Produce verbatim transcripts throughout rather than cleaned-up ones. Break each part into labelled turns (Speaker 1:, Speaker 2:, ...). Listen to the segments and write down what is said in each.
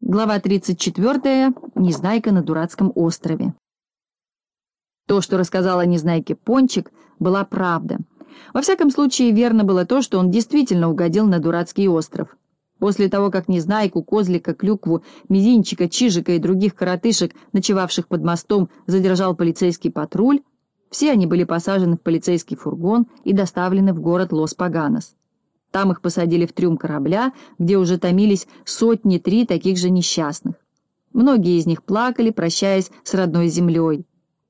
Speaker 1: Глава тридцать четвёртая. Незнайка на дурацком острове. То, что рассказала Незнайке Пончик, была правда. Во всяком случае, верно было то, что он действительно угодил на дурацкий остров. После того, как Незнайку, Козлика, Клюкву, Мизинчика, Чижика и других коротышек, ночевавших под мостом, задержал полицейский патруль, все они были посажены в полицейский фургон и доставлены в город Лос-Паганос. Там их посадили в трюм корабля, где уже томились сотни-три таких же несчастных. Многие из них плакали, прощаясь с родной землей.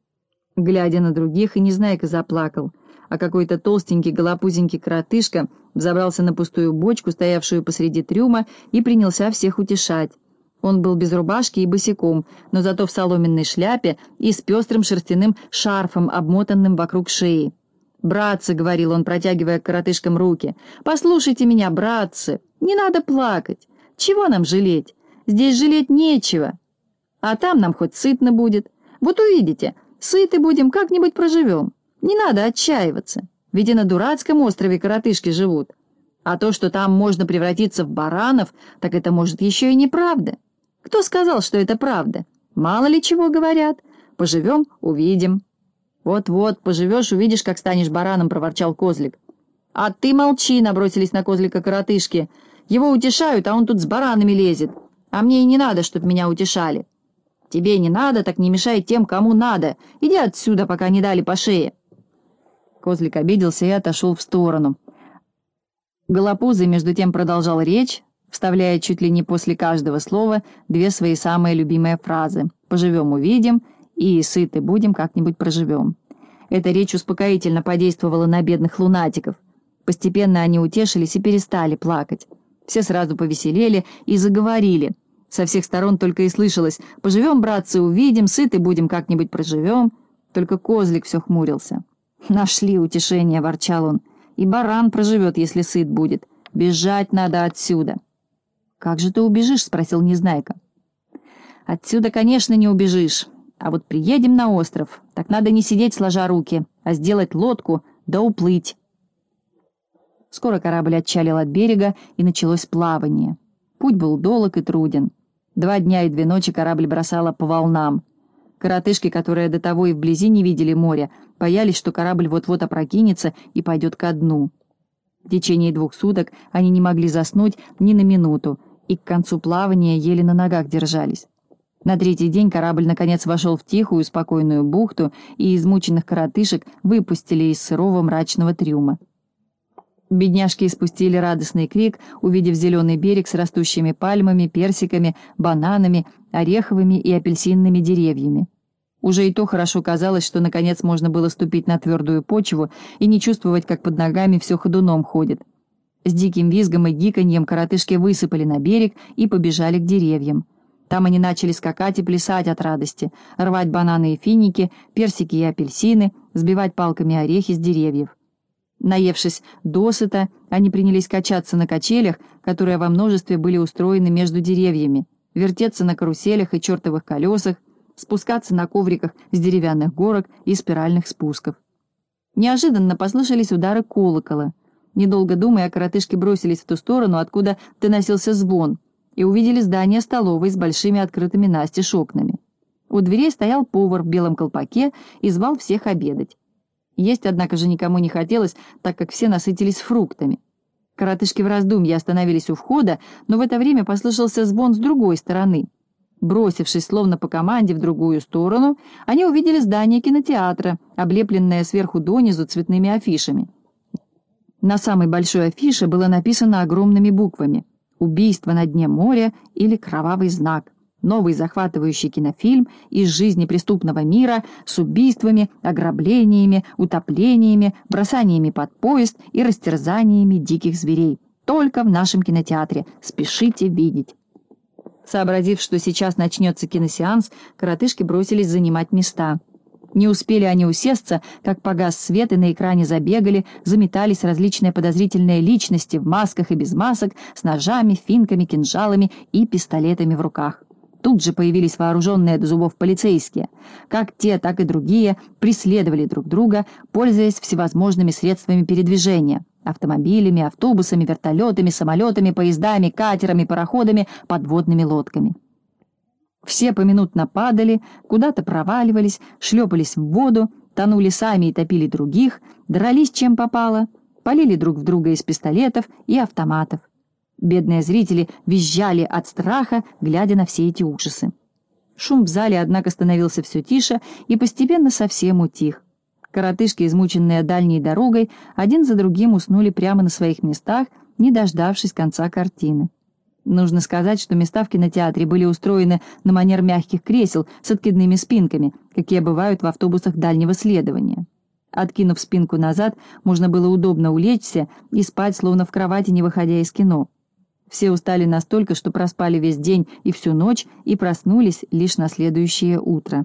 Speaker 1: Глядя на других, и Незнайка заплакал, а какой-то толстенький голопузенький коротышка взобрался на пустую бочку, стоявшую посреди трюма, и принялся всех утешать. Он был без рубашки и босиком, но зато в соломенной шляпе и с пестрым шерстяным шарфом, обмотанным вокруг шеи. «Братцы», — говорил он, протягивая к коротышкам руки, — «послушайте меня, братцы, не надо плакать. Чего нам жалеть? Здесь жалеть нечего. А там нам хоть сытно будет. Вот увидите, сыты будем, как-нибудь проживем. Не надо отчаиваться, ведь и на дурацком острове коротышки живут. А то, что там можно превратиться в баранов, так это, может, еще и неправда. Кто сказал, что это правда? Мало ли чего говорят. Поживем — увидим». «Вот-вот, поживешь, увидишь, как станешь бараном», — проворчал Козлик. «А ты молчи», — набросились на Козлика коротышки. «Его утешают, а он тут с баранами лезет. А мне и не надо, чтоб меня утешали». «Тебе не надо, так не мешай тем, кому надо. Иди отсюда, пока не дали по шее». Козлик обиделся и отошел в сторону. Голопузый, между тем, продолжал речь, вставляя чуть ли не после каждого слова две свои самые любимые фразы: «Поживем — увидим» и «сыты будем, как-нибудь проживем». Эта речь успокоительно подействовала на бедных лунатиков. Постепенно они утешились и перестали плакать. Все сразу повеселели и заговорили. Со всех сторон только и слышалось: «Поживем, братцы, увидим, сыты будем, как-нибудь проживем». Только Козлик все хмурился. «Нашли утешение», — ворчал он. «И баран проживет, если сыт будет. Бежать надо отсюда». «Как же ты убежишь?» — спросил Незнайка. «Отсюда, конечно, не убежишь. А вот приедем на остров, так надо не сидеть сложа руки, а сделать лодку да уплыть». Скоро корабль отчалил от берега, и началось плавание. Путь был долг и труден. Два дня и две ночи корабль бросало по волнам. Коротышки, которые до того и вблизи не видели моря, боялись, что корабль вот-вот опрокинется и пойдет ко дну. В течение двух суток они не могли заснуть ни на минуту, и к концу плавания еле на ногах держались. На третий день корабль наконец вошел в тихую, спокойную бухту, и измученных коротышек выпустили из сырого мрачного трюма. Бедняжки испустили радостный крик, увидев зеленый берег с растущими пальмами, персиками, бананами, ореховыми и апельсинными деревьями. Уже и то хорошо казалось, что наконец можно было ступить на твердую почву и не чувствовать, как под ногами все ходуном ходит. С диким визгом и гиканьем коротышки высыпали на берег и побежали к деревьям. Там они начали скакать и плясать от радости, рвать бананы и финики, персики и апельсины, сбивать палками орехи с деревьев. Наевшись досыта, они принялись качаться на качелях, которые во множестве были устроены между деревьями, вертеться на каруселях и чертовых колесах, спускаться на ковриках с деревянных горок и спиральных спусков. Неожиданно послышались удары колокола. Недолго думая, коротышки бросились в ту сторону, откуда доносился звон, и увидели здание столовой с большими открытыми настежь окнами. У дверей стоял повар в белом колпаке и звал всех обедать. Есть, однако же, никому не хотелось, так как все насытились фруктами. Коротышки в раздумье остановились у входа, но в это время послышался звон с другой стороны. Бросившись, словно по команде, в другую сторону, они увидели здание кинотеатра, облепленное сверху донизу цветными афишами. На самой большой афише было написано огромными буквами: «Убийство на дне моря» или «Кровавый знак». Новый захватывающий кинофильм из жизни преступного мира с убийствами, ограблениями, утоплениями, бросаниями под поезд и растерзаниями диких зверей. Только в нашем кинотеатре. Спешите видеть. Сообразив, что сейчас начнется киносеанс, коротышки бросились занимать места. Не успели они усесться, как погас свет, и на экране забегали, заметались различные подозрительные личности в масках и без масок, с ножами, финками, кинжалами и пистолетами в руках. Тут же появились вооруженные до зубов полицейские. Как те, так и другие преследовали друг друга, пользуясь всевозможными средствами передвижения — автомобилями, автобусами, вертолетами, самолетами, поездами, катерами, пароходами, подводными лодками. Все поминутно падали, куда-то проваливались, шлепались в воду, тонули сами и топили других, дрались чем попало, палили друг в друга из пистолетов и автоматов. Бедные зрители визжали от страха, глядя на все эти ужасы. Шум в зале, однако, становился все тише и постепенно совсем утих. Коротышки, измученные дальней дорогой, один за другим уснули прямо на своих местах, не дождавшись конца картины. Нужно сказать, что места в кинотеатре были устроены на манер мягких кресел с откидными спинками, какие бывают в автобусах дальнего следования. Откинув спинку назад, можно было удобно улечься и спать, словно в кровати, не выходя из кино. Все устали настолько, что проспали весь день и всю ночь и проснулись лишь на следующее утро.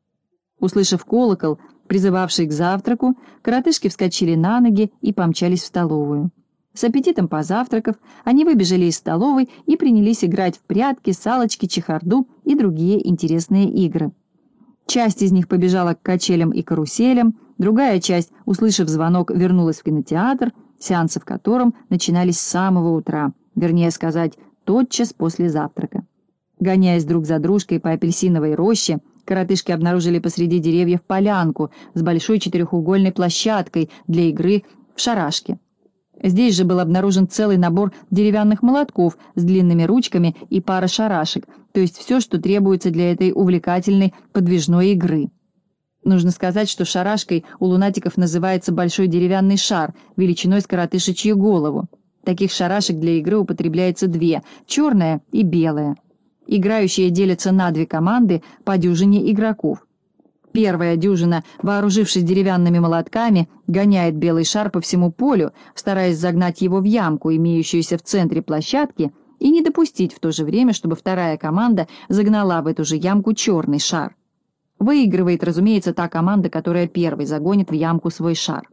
Speaker 1: Услышав колокол, призывавший к завтраку, коротышки вскочили на ноги и помчались в столовую. С аппетитом позавтракав, они выбежали из столовой и принялись играть в прятки, салочки, чехарду и другие интересные игры. Часть из них побежала к качелям и каруселям, другая часть, услышав звонок, вернулась в кинотеатр, сеансы в котором начинались с самого утра, вернее сказать, тотчас после завтрака. Гоняясь друг за дружкой по апельсиновой роще, коротышки обнаружили посреди деревьев полянку с большой четырехугольной площадкой для игры в шарашки. Здесь же был обнаружен целый набор деревянных молотков с длинными ручками и пара шарашек, то есть все, что требуется для этой увлекательной подвижной игры. Нужно сказать, что шарашкой у лунатиков называется большой деревянный шар величиной с коротышечью голову. Таких шарашек для игры употребляется две – черная и белая. Играющие делятся на две команды по дюжине игроков. Первая дюжина, вооружившись деревянными молотками, гоняет белый шар по всему полю, стараясь загнать его в ямку, имеющуюся в центре площадки, и не допустить в то же время, чтобы вторая команда загнала в эту же ямку черный шар. Выигрывает, разумеется, та команда, которая первой загонит в ямку свой шар.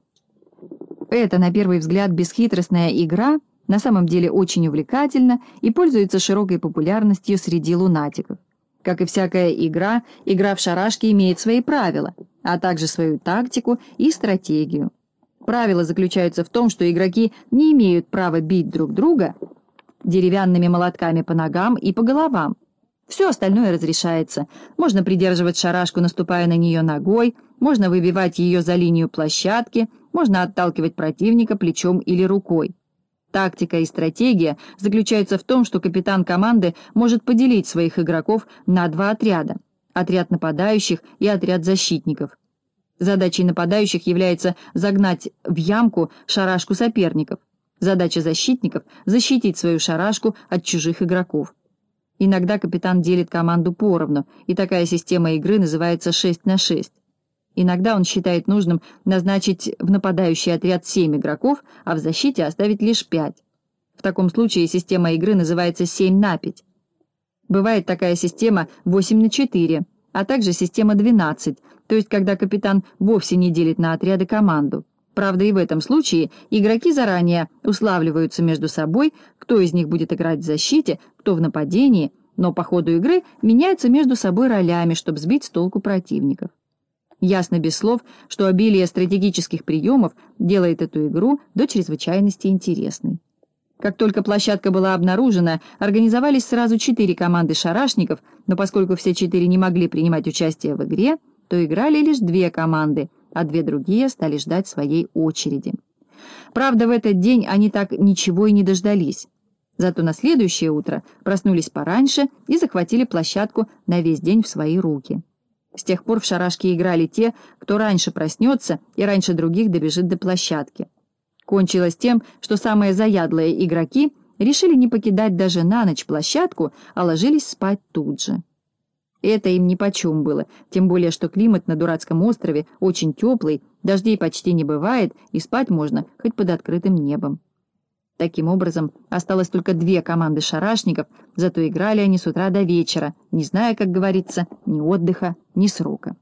Speaker 1: Эта, на первый взгляд, бесхитростная игра на самом деле очень увлекательна и пользуется широкой популярностью среди лунатиков. Как и всякая игра, игра в шарашки имеет свои правила, а также свою тактику и стратегию. Правила заключаются в том, что игроки не имеют права бить друг друга деревянными молотками по ногам и по головам. Все остальное разрешается. Можно придерживать шарашку, наступая на нее ногой, можно выбивать ее за линию площадки, можно отталкивать противника плечом или рукой. Тактика и стратегия заключаются в том, что капитан команды может поделить своих игроков на два отряда – отряд нападающих и отряд защитников. Задачей нападающих является загнать в ямку шарашку соперников. Задача защитников – защитить свою шарашку от чужих игроков. Иногда капитан делит команду поровну, и такая система игры называется шесть на шесть. Иногда он считает нужным назначить в нападающий отряд семь игроков, а в защите оставить лишь пять. В таком случае система игры называется семь на пять. Бывает такая система восемь на четыре, а также система двенадцать, то есть когда капитан вовсе не делит на отряды команду. Правда, и в этом случае игроки заранее уславливаются между собой, кто из них будет играть в защите, кто в нападении, но по ходу игры меняются между собой ролями, чтобы сбить с толку противников. Ясно без слов, что обилие стратегических приемов делает эту игру до чрезвычайности интересной. Как только площадка была обнаружена, организовались сразу четыре команды шарашников, но поскольку все четыре не могли принимать участие в игре, то играли лишь две команды, а две другие стали ждать своей очереди. Правда, в этот день они так ничего и не дождались. Зато на следующее утро проснулись пораньше и захватили площадку на весь день в свои руки. С тех пор в шарашки играли те, кто раньше проснется и раньше других добежит до площадки. Кончилось тем, что самые заядлые игроки решили не покидать даже на ночь площадку, а ложились спать тут же. Это им нипочем было, тем более что климат на дурацком острове очень теплый, дождей почти не бывает, и спать можно хоть под открытым небом. Таким образом, осталось только две команды шарашников, зато играли они с утра до вечера, не зная, как говорится, ни отдыха, ни срока.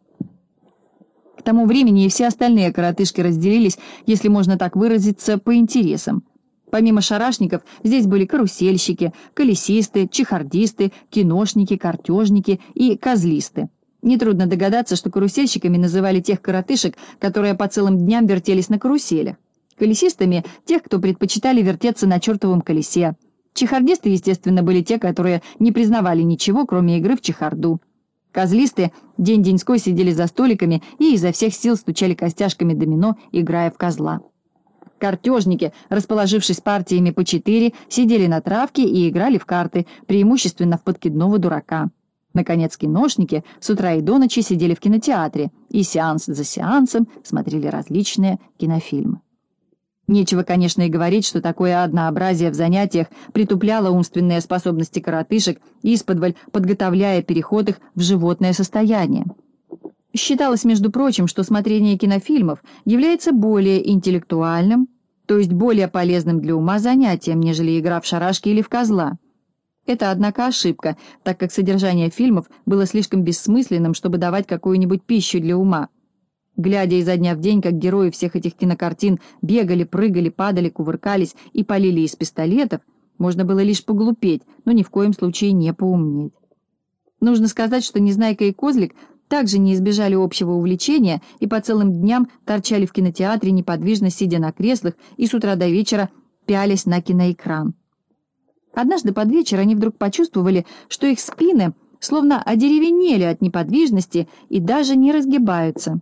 Speaker 1: К тому времени и все остальные коротышки разделились, если можно так выразиться, по интересам. Помимо шарашников, здесь были карусельщики, колесисты, чехардисты, киношники, картежники и козлисты. Нетрудно догадаться, что карусельщиками называли тех коротышек, которые по целым дням вертелись на каруселях. Колесистами — тех, кто предпочитали вертеться на чертовом колесе. Чехардисты, естественно, были те, которые не признавали ничего, кроме игры в чехарду. Козлисты день-деньской сидели за столиками и изо всех сил стучали костяшками домино, играя в козла. Картежники, расположившись партиями по четыре, сидели на травке и играли в карты, преимущественно в подкидного дурака. Наконец, киношники с утра и до ночи сидели в кинотеатре и сеанс за сеансом смотрели различные кинофильмы. Нечего, конечно, и говорить, что такое однообразие в занятиях притупляло умственные способности коротышек, исподволь подготовляя переход их в животное состояние. Считалось, между прочим, что смотрение кинофильмов является более интеллектуальным, то есть более полезным для ума занятием, нежели игра в шарашки или в козла. Это, однако, ошибка, так как содержание фильмов было слишком бессмысленным, чтобы давать какую-нибудь пищу для ума. Глядя изо дня в день, как герои всех этих кинокартин бегали, прыгали, падали, кувыркались и полили из пистолетов, можно было лишь поглупеть, но ни в коем случае не поумнеть. Нужно сказать, что Незнайка и Козлик также не избежали общего увлечения и по целым дням торчали в кинотеатре, неподвижно сидя на креслах и с утра до вечера пялись на киноэкран. Однажды под вечер они вдруг почувствовали, что их спины словно одеревенели от неподвижности и даже не разгибаются.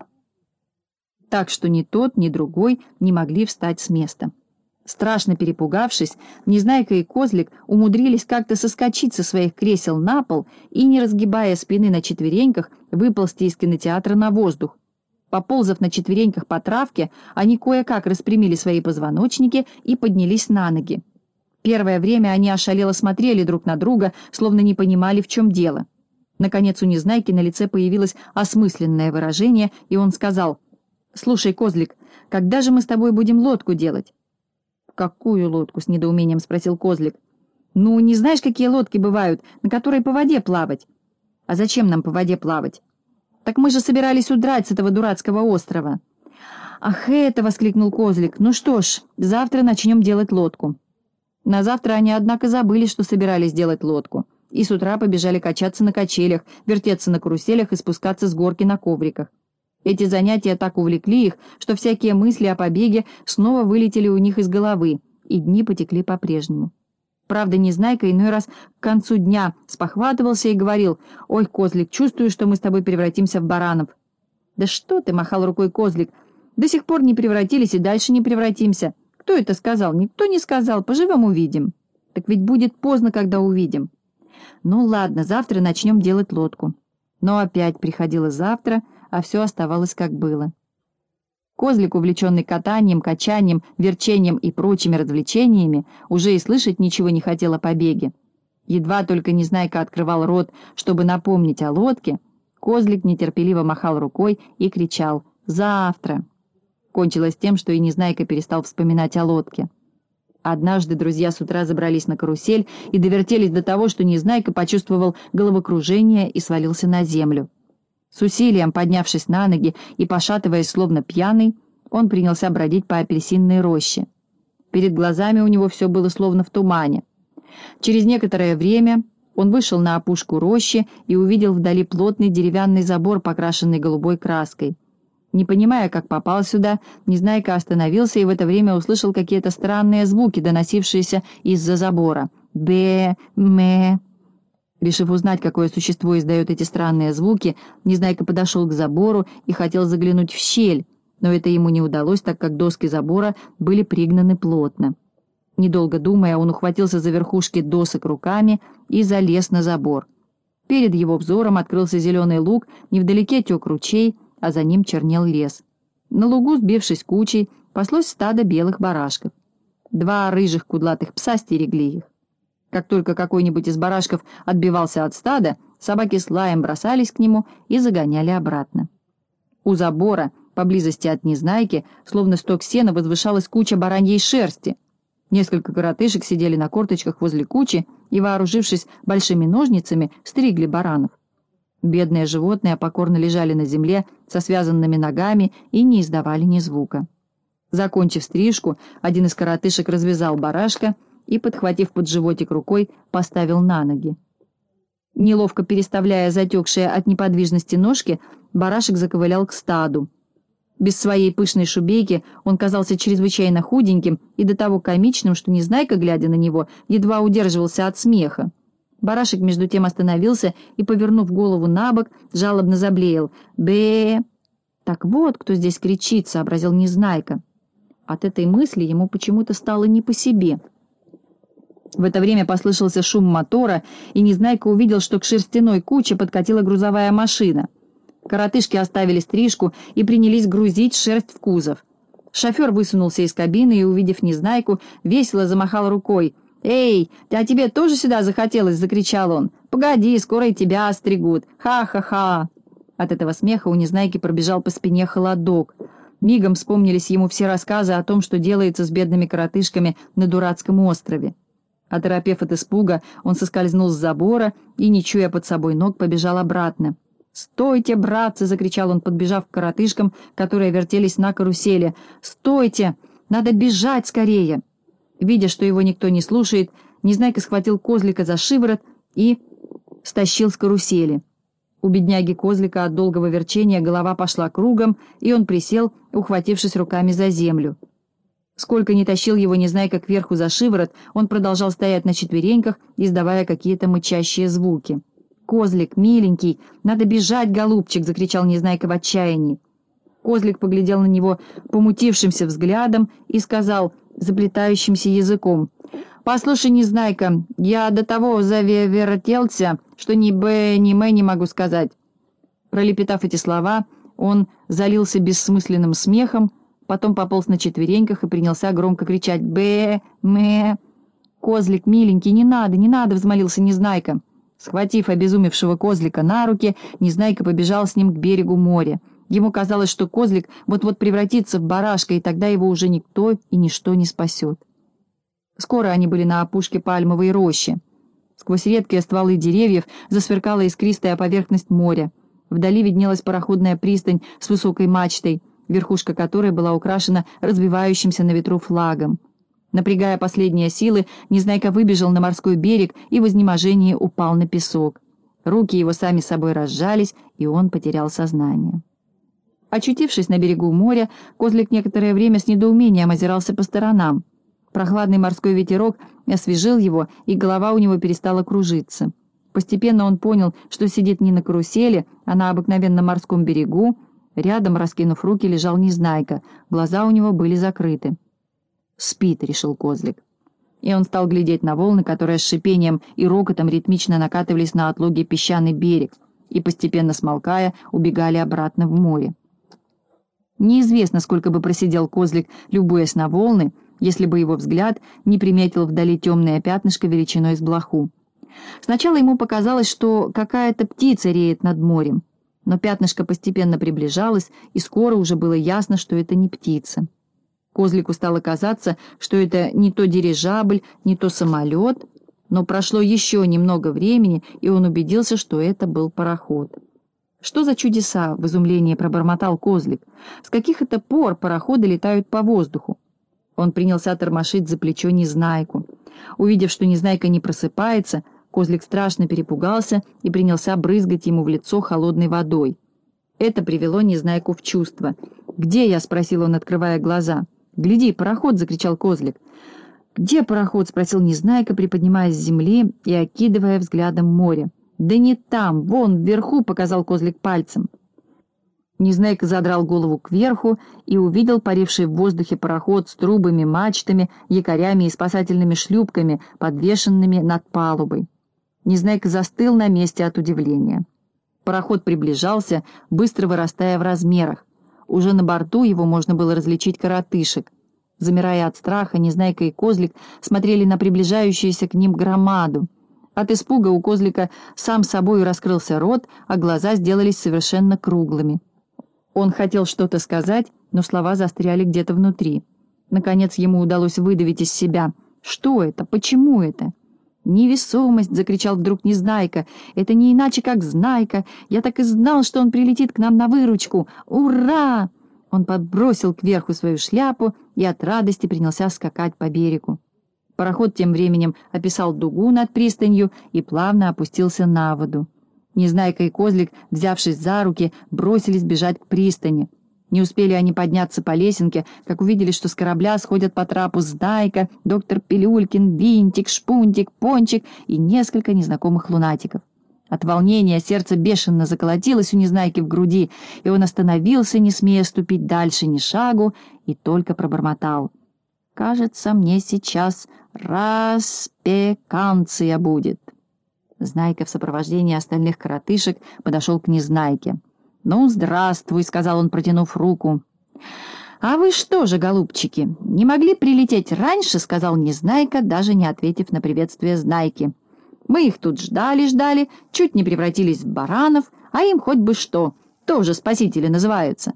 Speaker 1: Так что ни тот, ни другой не могли встать с места. Страшно перепугавшись, Незнайка и Козлик умудрились как-то соскочить со своих кресел на пол и, не разгибая спины на четвереньках, выползти из кинотеатра на воздух. Поползав на четвереньках по травке, они кое-как распрямили свои позвоночники и поднялись на ноги. Первое время они ошалело смотрели друг на друга, словно не понимали, в чем дело. Наконец у Незнайки на лице появилось осмысленное выражение, и он сказал: «Слушай, Козлик, когда же мы с тобой будем лодку делать?» «Какую лодку?» — с недоумением спросил Козлик. «Ну, не знаешь, какие лодки бывают, на которой по воде плавать?» «А зачем нам по воде плавать?» «Так мы же собирались удрать с этого дурацкого острова». «Ах, это!» — воскликнул Козлик. «Ну что ж, завтра начнем делать лодку». На завтра они, однако, забыли, что собирались делать лодку, и с утра побежали качаться на качелях, вертеться на каруселях и спускаться с горки на ковриках. Эти занятия так увлекли их, что всякие мысли о побеге снова вылетели у них из головы, и дни потекли по-прежнему. Правда, Незнайка иной раз к концу дня спохватывался и говорил: «Ой, Козлик, чувствую, что мы с тобой превратимся в баранов». «Да что ты!» — махал рукой Козлик. «До сих пор не превратились и дальше не превратимся. Кто это сказал? Никто не сказал. Поживем — увидим». «Так ведь будет поздно, когда увидим». «Ну ладно, завтра начнем делать лодку». Но опять приходило завтра, а все оставалось как было. Козлик, увлеченный катанием, качанием, верчением и прочими развлечениями, уже и слышать ничего не хотел о побеге. Едва только Незнайка открывал рот, чтобы напомнить о лодке, Козлик нетерпеливо махал рукой и кричал: «Завтра!». Кончилось тем, что и Незнайка перестал вспоминать о лодке. Однажды друзья с утра забрались на карусель и довертелись до того, что Незнайка почувствовал головокружение и свалился на землю. С усилием поднявшись на ноги и пошатываясь словно пьяный, он принялся бродить по апельсинной роще. Перед глазами у него все было словно в тумане. Через некоторое время он вышел на опушку рощи и увидел вдали плотный деревянный забор, покрашенный голубой краской. Не понимая, как попал сюда, Незнайка остановился и в это время услышал какие-то странные звуки, доносившиеся из-за забора. «Бе, ме». Решив узнать, какое существо издает эти странные звуки, Незнайка подошел к забору и хотел заглянуть в щель, но это ему не удалось, так как доски забора были пригнаны плотно. Недолго думая, он ухватился за верхушки досок руками и залез на забор. Перед его взором открылся зеленый луг, невдалеке тек ручей, а за ним чернел лес. На лугу, сбившись кучей, паслось стадо белых барашков. Два рыжих кудлатых пса стерегли их. Как только какой-нибудь из барашков отбивался от стада, собаки с лаем бросались к нему и загоняли обратно. У забора, поблизости от Незнайки, словно сток сена, возвышалась куча бараньей шерсти. Несколько коротышек сидели на корточках возле кучи и, вооружившись большими ножницами, стригли баранов. Бедные животные покорно лежали на земле со связанными ногами и не издавали ни звука. Закончив стрижку, один из коротышек развязал барашка и, подхватив под животик рукой, поставил на ноги. Неловко переставляя затекшие от неподвижности ножки, барашек заковылял к стаду. Без своей пышной шубейки он казался чрезвычайно худеньким и до того комичным, что Незнайка, глядя на него, едва удерживался от смеха. Барашек между тем остановился и, повернув голову на бок, жалобно заблеял. «Бе!» «Так вот, кто здесь кричит», — сообразил Незнайка. От этой мысли ему почему-то стало не по себе. В это время послышался шум мотора, и Незнайка увидел, что к шерстяной куче подкатила грузовая машина. Коротышки оставили стрижку и принялись грузить шерсть в кузов. Шофер высунулся из кабины и, увидев Незнайку, весело замахал рукой. «Эй, а тебе тоже сюда захотелось?» — закричал он. «Погоди, скоро и тебя остригут. Ха-ха-ха!» От этого смеха у Незнайки пробежал по спине холодок. Мигом вспомнились ему все рассказы о том, что делается с бедными коротышками на дурацком острове. Оторопев от испуга, он соскользнул с забора и, не чуя под собой ног, побежал обратно. «Стойте, братцы!» — закричал он, подбежав к коротышкам, которые вертелись на карусели. «Стойте! Надо бежать скорее!» Видя, что его никто не слушает, Незнайка схватил Козлика за шиворот и стащил с карусели. У бедняги Козлика от долгого верчения голова пошла кругом, и он присел, ухватившись руками за землю. Сколько ни тащил его Незнайка кверху за шиворот, он продолжал стоять на четвереньках, издавая какие-то мычащие звуки. «Козлик, миленький, надо бежать, голубчик!» — закричал Незнайка в отчаянии. Козлик поглядел на него помутившимся взглядом и сказал заплетающимся языком: «Послушай, Незнайка, я до того завертелся, что ни б, ни м не могу сказать». Пролепетав эти слова, он залился бессмысленным смехом, потом пополз на четвереньках и принялся громко кричать «Б, м». «Козлик, миленький, не надо, не надо!» — взмолился Незнайка. Схватив обезумевшего Козлика на руки, Незнайка побежал с ним к берегу моря. Ему казалось, что Козлик вот-вот превратится в барашка, и тогда его уже никто и ничто не спасет. Скоро они были на опушке пальмовой рощи. Сквозь редкие стволы деревьев засверкала искристая поверхность моря. Вдали виднелась пароходная пристань с высокой мачтой, верхушка которой была украшена развивающимся на ветру флагом. Напрягая последние силы, Незнайка выбежал на морской берег и в изнеможении упал на песок. Руки его сами собой разжались, и он потерял сознание. Очутившись на берегу моря, Козлик некоторое время с недоумением озирался по сторонам. Прохладный морской ветерок освежил его, и голова у него перестала кружиться. Постепенно он понял, что сидит не на карусели, а на обыкновенном морском берегу. Рядом, раскинув руки, лежал Незнайка. Глаза у него были закрыты. «Спит», — решил Козлик. И он стал глядеть на волны, которые с шипением и рокотом ритмично накатывались на отлогий песчаный берег и, постепенно смолкая, убегали обратно в море. Неизвестно, сколько бы просидел Козлик, любуясь на волны, если бы его взгляд не приметил вдали темное пятнышко величиной с блоху. Сначала ему показалось, что какая-то птица реет над морем, но пятнышко постепенно приближалось, и скоро уже было ясно, что это не птица. Козлику стало казаться, что это не то дирижабль, не то самолет, но прошло еще немного времени, и он убедился, что это был пароход. «Что за чудеса?» — в изумлении пробормотал Козлик. «С каких это пор пароходы летают по воздуху?» Он принялся тормошить за плечо Незнайку. Увидев, что Незнайка не просыпается, Козлик страшно перепугался и принялся брызгать ему в лицо холодной водой. Это привело Незнайку в чувство. «Где я?» — спросил он, открывая глаза. «Гляди, пароход!» — закричал Козлик. «Где пароход?» — спросил Незнайка, приподнимаясь с земли и окидывая взглядом море. «Да не там, вон, вверху!» — показал Козлик пальцем. Незнайка задрал голову кверху и увидел паривший в воздухе пароход с трубами, мачтами, якорями и спасательными шлюпками, подвешенными над палубой. Незнайка застыл на месте от удивления. Пароход приближался, быстро вырастая в размерах. Уже на борту его можно было различить коротышек. Замирая от страха, Незнайка и Козлик смотрели на приближающуюся к ним громаду. От испуга у Козлика сам собой раскрылся рот, а глаза сделались совершенно круглыми. Он хотел что-то сказать, но слова застряли где-то внутри. Наконец ему удалось выдавить из себя. «Что это? Почему это?» «Невесомость!» — закричал вдруг Незнайка. «Это не иначе, как Знайка! Я так и знал, что он прилетит к нам на выручку! Ура!» Он подбросил кверху свою шляпу и от радости принялся скакать по берегу. Пароход тем временем описал дугу над пристанью и плавно опустился на воду. Незнайка и Козлик, взявшись за руки, бросились бежать к пристани. Не успели они подняться по лесенке, как увидели, что с корабля сходят по трапу Знайка, доктор Пилюлькин, Винтик, Шпунтик, Пончик и несколько незнакомых лунатиков. От волнения сердце бешено заколотилось у Незнайки в груди, и он остановился, не смея ступить дальше ни шагу, и только пробормотал: «Кажется, мне сейчас распеканция будет». Знайка в сопровождении остальных коротышек подошел к Незнайке. «Ну, здравствуй», — сказал он, протянув руку. «А вы что же, голубчики, не могли прилететь раньше?» — сказал Незнайка, даже не ответив на приветствие Знайки. «Мы их тут ждали-ждали, чуть не превратились в баранов, а им хоть бы что, тоже спасители называются».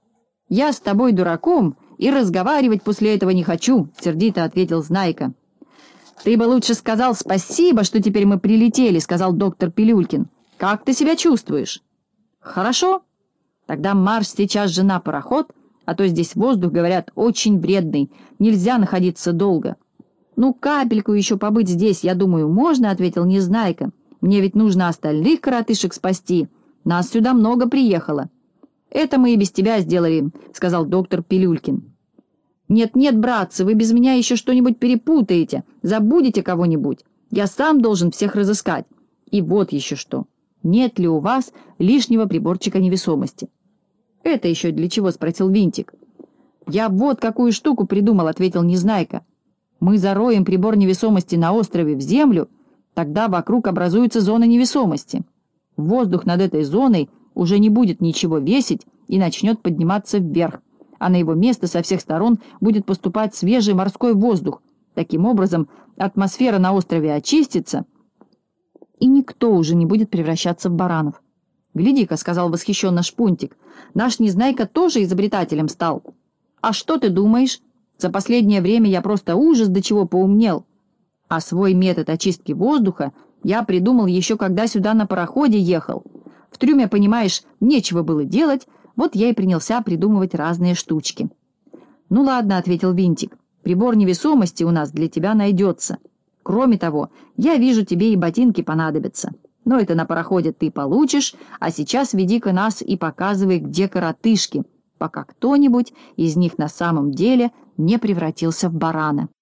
Speaker 1: «Я с тобой, дураком, и разговаривать после этого не хочу», — сердито ответил Знайка. «Ты бы лучше сказал спасибо, что теперь мы прилетели», — сказал доктор Пилюлькин. «Как ты себя чувствуешь?» «Хорошо? Тогда марш сейчас же на пароход, а то здесь воздух, говорят, очень вредный, нельзя находиться долго». «Ну, капельку еще побыть здесь, я думаю, можно», — ответил Незнайка. «Мне ведь нужно остальных коротышек спасти. Нас сюда много приехало». «Это мы и без тебя сделали», — сказал доктор Пилюлькин. «Нет-нет, братцы, вы без меня еще что-нибудь перепутаете, забудете кого-нибудь. Я сам должен всех разыскать. И вот еще что. Нет ли у вас лишнего приборчика невесомости?» «Это еще для чего?» — спросил Винтик. «Я вот какую штуку придумал», — ответил Незнайка. «Мы зароем прибор невесомости на острове в землю, тогда вокруг образуется зона невесомости. Воздух над этой зоной уже не будет ничего весить и начнет подниматься вверх, а на его место со всех сторон будет поступать свежий морской воздух. Таким образом, атмосфера на острове очистится, и никто уже не будет превращаться в баранов». «Гляди-ка», — сказал восхищенно Шпунтик, — «наш Незнайка тоже изобретателем стал». «А что ты думаешь? За последнее время я просто ужас до чего поумнел. А свой метод очистки воздуха я придумал еще когда сюда на пароходе ехал. В трюме, понимаешь, нечего было делать, вот я и принялся придумывать разные штучки». «Ну ладно», — ответил Винтик, — «прибор невесомости у нас для тебя найдется. Кроме того, я вижу, тебе и ботинки понадобятся. Но это на пароходе ты получишь, а сейчас веди-ка нас и показывай, где коротышки, пока кто-нибудь из них на самом деле не превратился в барана».